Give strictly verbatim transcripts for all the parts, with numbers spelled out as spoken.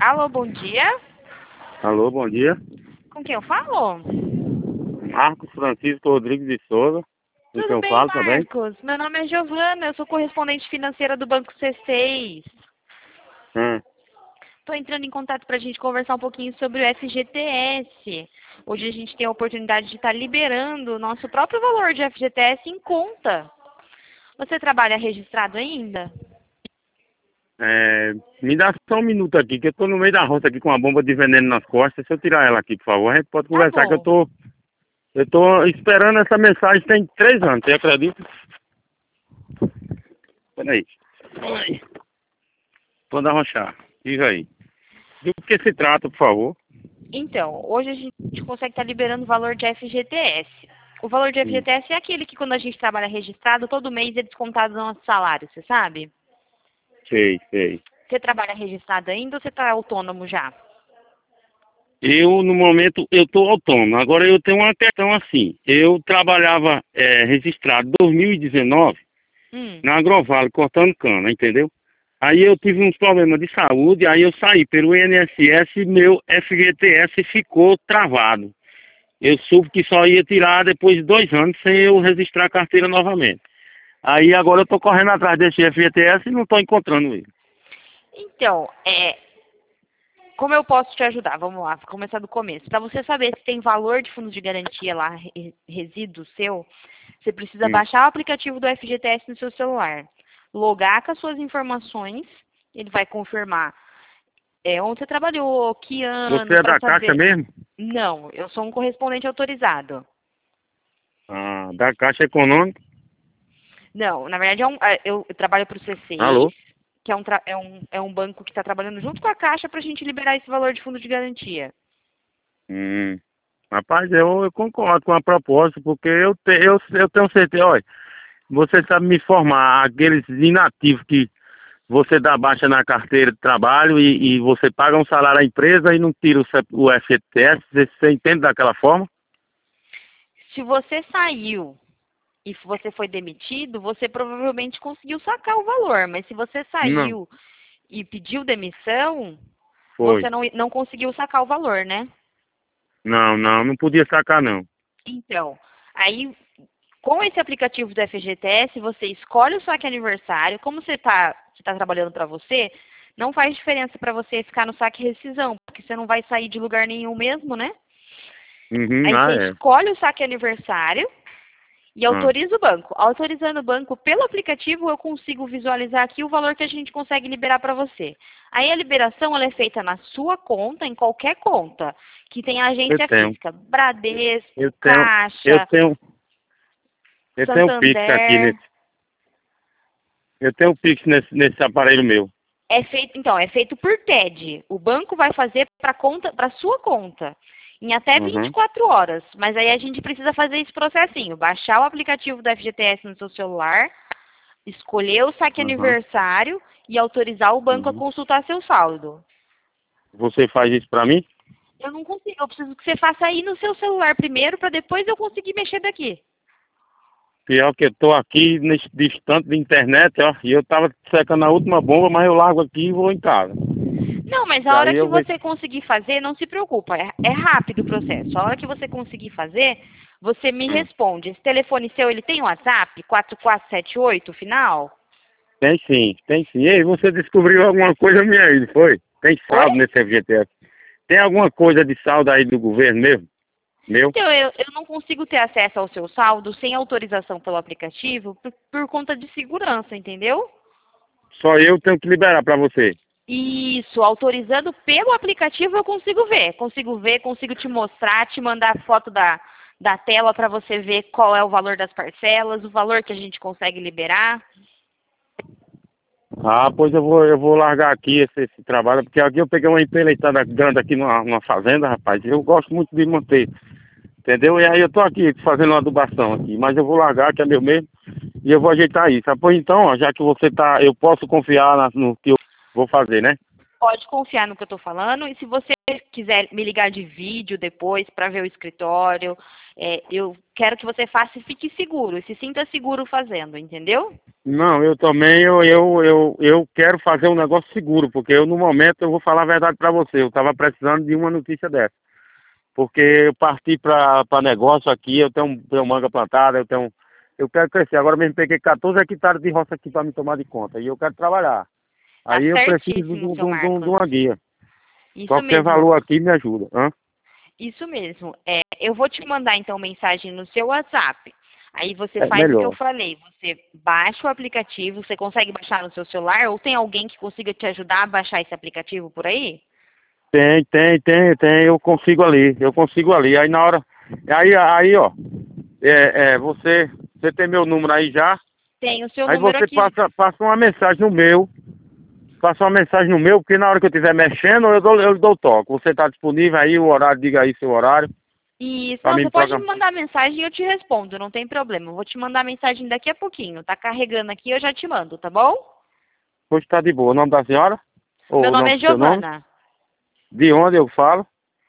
Alô, bom dia. Alô, bom dia. Com quem eu falo? Marcos Francisco Rodrigues de Souza. Com quem Tudo eu bem, falo também? Marcos? Meu nome é Giovana, eu sou correspondente financeira do Banco C seis. Hum. Estou entrando em contato para a gente conversar um pouquinho sobre o F G T S. Hoje a gente tem a oportunidade de estar liberando o nosso próprio valor de F G T S em conta. Você trabalha registrado ainda? É, me dá só um minuto aqui, que eu tô no meio da roça aqui com uma bomba de veneno nas costas. Se eu tirar ela aqui, por favor, a gente pode Tá conversar, que eu bom. tô... Eu tô esperando essa mensagem tem três anos, você acredita? Peraí. Ai. Vou arrochar. Diz aí. Do que se trata, por favor? Então, hoje a gente consegue estar liberando o valor de F G T S. O valor de Hum. F G T S é aquele que quando a gente trabalha registrado, todo mês é descontado do nosso salário, você sabe? Sei, sei. Você trabalha registrado ainda ou você está autônomo já? Eu, no momento, eu tô autônomo. Agora eu tenho uma questão assim. Eu trabalhava é, registrado em dois mil e dezenove Hum. na Agrovale, cortando cana, entendeu? Aí eu tive uns problemas de saúde, aí eu saí pelo I N S S e meu F G T S ficou travado. Eu soube que só ia tirar depois de dois anos sem eu registrar a carteira novamente. Aí agora eu tô correndo atrás desse F G T S e não tô encontrando ele. Então, é, como eu posso te ajudar? Vamos lá, vou começar do começo. Para você saber se tem valor de fundo de garantia lá, re- resíduo seu, você precisa Hum. baixar o aplicativo do F G T S no seu celular, logar com as suas informações, ele vai confirmar é, onde você trabalhou, que Você ano, é para da Caixa saber. mesmo? Não, eu sou um correspondente autorizado. Ah, da Caixa Econômica? Não, na verdade é um, é, eu, eu trabalho para o C seis, Alô? que é um, tra- é um, é um banco que está trabalhando junto com a Caixa para a gente liberar esse valor de fundo de garantia. Hum. Rapaz, eu, eu concordo com a proposta, porque eu, te, eu, eu tenho certeza, olha, você sabe me informar, aqueles inativos que você dá baixa na carteira de trabalho e, e você paga um salário à empresa e não tira o, C- o F G T S, você, você entende daquela forma? Se você saiu e você foi demitido, você provavelmente conseguiu sacar o valor, mas se você Não, saiu e pediu demissão, você foi. não, não conseguiu sacar o valor, né? Não, não, não podia sacar não. Então, aí com esse aplicativo do F G T S, você escolhe o saque aniversário. Como você está tá trabalhando para você, não faz diferença para você ficar no saque rescisão, porque você não vai sair de lugar nenhum mesmo, né? Uhum, Aí ah, você é. escolhe o saque aniversário e Ah, autoriza o banco. Autorizando o banco pelo aplicativo, eu consigo visualizar aqui o valor que a gente consegue liberar para você. Aí a liberação ela é feita na sua conta, em qualquer conta, que tem eu agência tenho. física. Bradesco, Eu tenho, eu Caixa, tenho, eu tenho um Pix aqui Santander. nesse, eu tenho um Pix nesse, nesse aparelho meu. É feito, então, é feito por T E D. O banco vai fazer para conta, para sua conta, em até vinte e Uhum, quatro horas. Mas aí a gente precisa fazer esse processinho, baixar o aplicativo do F G T S no seu celular, escolher o saque uhum, aniversário e autorizar o banco a uhum. consultar seu saldo. Você faz isso pra mim? Eu não consigo, eu preciso que você faça aí no seu celular primeiro para depois eu conseguir mexer daqui. Pior que eu tô aqui nesse distante de internet, ó, e eu tava secando a última bomba, mas eu largo aqui e vou em casa. Não, mas E a hora aí que eu vou... você conseguir fazer, não se preocupa, é, é rápido o processo. A hora que você conseguir fazer, você me Hum. responde. Esse telefone seu, ele tem WhatsApp? quatro quatro sete oito, final? Tem sim, tem sim. Ei, você descobriu alguma coisa minha aí, não foi? Tem Oi? saldo nesse F G T S. Tem alguma coisa de saldo aí do governo mesmo? Meu? Então, eu, eu não consigo ter acesso ao seu saldo sem autorização pelo aplicativo por, por conta de segurança, entendeu? Só eu tenho que liberar pra você. Isso, autorizando pelo aplicativo eu consigo ver. Consigo ver, consigo te mostrar, te mandar foto da, da tela para você ver qual é o valor das parcelas, o valor que a gente consegue liberar. Ah, pois eu vou, eu vou largar aqui esse, esse trabalho, porque aqui eu peguei uma empreleitada grande aqui numa, numa fazenda, rapaz. E eu gosto muito de manter, entendeu? E aí eu tô aqui fazendo uma adubação aqui, mas eu vou largar, que é meu mesmo, e eu vou ajeitar isso. Ah, pois então, ó, já que você tá, eu posso confiar na- no que eu vou fazer, né? Pode confiar no que eu estou falando. E se você quiser me ligar de vídeo depois para ver o escritório, é, eu quero que você faça e fique seguro. E se sinta seguro fazendo, entendeu? Não, eu também, eu, eu, eu, eu quero fazer um negócio seguro, porque eu, no momento, eu vou falar a verdade para você, eu estava precisando de uma notícia dessa. Porque eu parti para negócio aqui, eu tenho, tenho manga plantada, eu tenho... Eu quero crescer. Agora mesmo peguei quatorze hectares de roça aqui para me tomar de conta. E eu quero trabalhar. Tá Aí eu preciso de, certíssimo, um- de, seu um- de um- de Marcos. uma guia. Isso Qualquer mesmo. valor aqui me ajuda. Hã? Isso mesmo. É, eu vou te mandar então mensagem no seu WhatsApp. Aí você É faz o que eu melhor. falei. Você baixa o aplicativo, você consegue baixar no seu celular ou tem alguém que consiga te ajudar a baixar esse aplicativo por aí? Tem, tem, tem, tem. Eu consigo ali. Eu consigo ali. Aí na hora. Aí, aí ó. É, é, você, você tem meu número aí já. Tem o seu Aí número você aqui. passa, passa uma mensagem no meu. Passa uma mensagem no meu, porque na hora que eu estiver mexendo, eu dou, eu dou toque. Você está disponível aí, o horário, diga aí seu horário. E Pra não, mim você me pode me programar. mandar mensagem e eu te respondo, não tem problema. Eu vou te mandar mensagem daqui a pouquinho. Tá carregando aqui, eu já te mando, tá bom? Pois tá de boa. O nome da senhora? Meu Ou o nome nome é do seu nome? Giovana. De onde eu falo?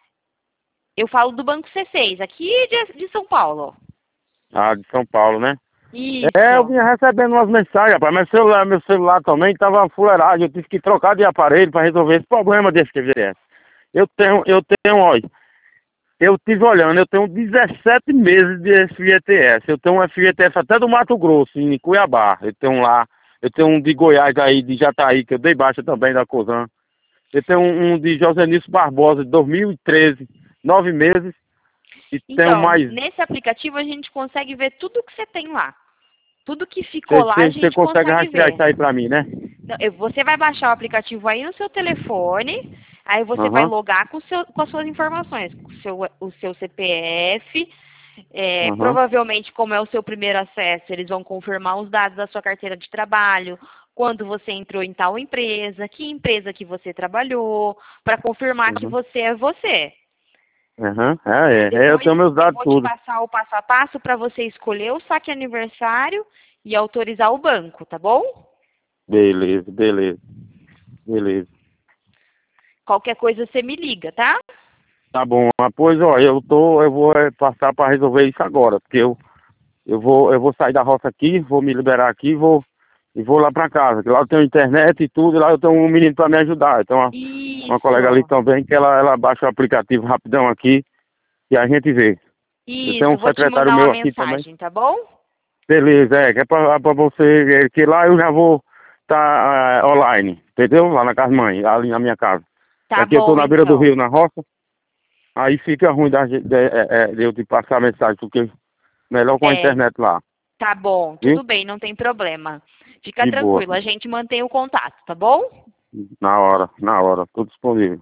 Eu falo do Banco C seis, aqui de, de São Paulo. Ah, de São Paulo, né? É, eu Isso. vinha recebendo umas mensagens, rapaz. Meu celular, meu celular também tava uma fuleiragem. Eu tive que trocar de aparelho para resolver esse problema desse que viesse. Eu tenho, eu tenho, olha, eu tive olhando, eu tenho dezessete meses de F G T S. Eu tenho um F G T S até do Mato Grosso, em Cuiabá. Eu tenho um lá, eu tenho um de Goiás aí, de Jataí, que eu dei baixa também da Cosan. Eu tenho um, um de Josenício Barbosa, de dois mil e treze, nove meses. E tenho Então, mais. nesse aplicativo a gente consegue ver tudo que você tem lá. Tudo que ficou lá a Você gente consegue consegue rastrear ver. isso aí pra mim, né? Não, eu- Você vai baixar o aplicativo aí no seu telefone, aí você vai Aham, logar com, o seu- com as suas informações, com o seu, o seu C P F, é, aham, provavelmente como é o seu primeiro acesso, eles vão confirmar os dados da sua carteira de trabalho, quando você entrou em tal empresa, que empresa que você trabalhou, para confirmar que aham, você é você. aham. É, Aí é, é, eu depois tenho meus eu dados vou te tudo. passar o passo a passo para você escolher o saque aniversário e autorizar o banco, tá bom? Beleza, beleza, beleza. Qualquer coisa você me liga, tá? Tá bom, mas pois ó, eu tô, eu vou é, passar para resolver isso agora, porque eu, eu vou, eu vou sair da roça aqui, vou me liberar aqui, vou e vou lá para casa, que lá eu tenho internet e tudo, e lá eu tenho um menino para me ajudar. Então uma, uma colega ali Isso, também que ela, ela baixa o aplicativo rapidão aqui e a gente vê. Eu tenho isso. um Vou te secretário mandar uma meu aqui também. mensagem, tá bom? Beleza, é, que é pra, pra você, é, que lá eu já vou tá ah, online, entendeu? Lá na casa mãe, ali na minha casa. Tá Aqui eu tô bom, na beira do rio, então. na roça, aí fica ruim da, gente- de, é, é, de eu te passar a mensagem, porque melhor com a É, internet lá, tá bom, viu? tudo bem, não tem problema. Fica De boa, tranquilo, a gente mantém o contato, tá bom? na hora, na hora, tô disponível.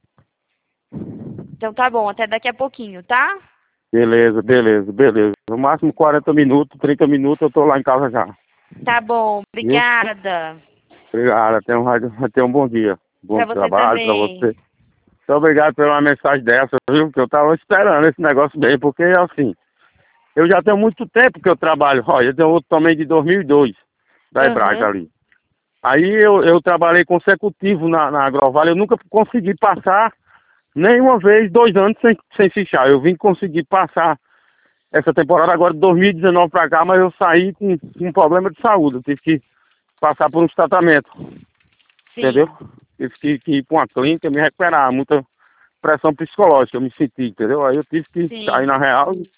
Então tá bom, até daqui a pouquinho, tá? Beleza, beleza, beleza. No máximo quarenta minutos, trinta minutos eu tô lá em casa já, Tá bom, viu? obrigada. Obrigado, tenha um, tenha um bom dia, bom Pra você trabalho pra você. também. Muito obrigado pela mensagem dessa, viu? Que eu tava esperando esse negócio bem, porque assim, eu já tenho muito tempo que eu trabalho. Olha, eu tenho outro também de dois mil e dois, da Hebraica Aham. ali. Aí eu, eu trabalhei consecutivo na, na Agrovale, eu nunca consegui passar nenhuma vez dois anos sem, sem fichar. Eu vim conseguir passar essa temporada agora de dois mil e dezenove pra cá, mas eu saí com, com um problema de saúde. Eu tive que passar por uns tratamentos, entendeu? Sim, Tive que, que ir pra uma clínica me recuperar, muita pressão psicológica, eu me senti, entendeu? Aí eu tive que sair sim. na real e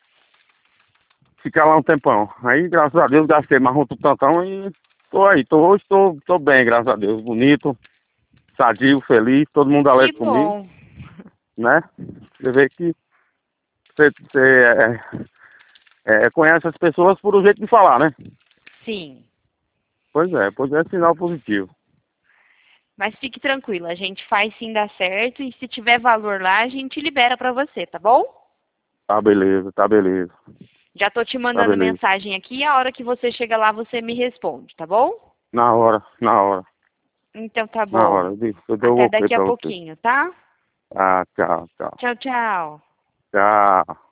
ficar lá um tempão. Aí, graças a Deus, gastei mais um tantão e tô aí. Tô, hoje tô, tô bem, graças a Deus. Bonito, sadio, feliz, todo mundo Que alegre comigo, bom. né? Você vê que você, você é, é, conhece as pessoas por o jeito de falar, né? Sim. Pois é, pois é sinal positivo. Mas fique tranquilo, a gente faz sim dar certo e se tiver valor lá, a gente libera pra você, tá bom? Tá beleza, tá beleza, Já tô te tá mandando beleza. mensagem aqui, a hora que você chega lá, você me responde, tá bom? Na hora, na hora, Então tá na bom. hora. Eu dou eu dou Até o ok daqui a pra você. pouquinho, tá? Ah, tchau, tchau. Tchau, tchau. Tchau.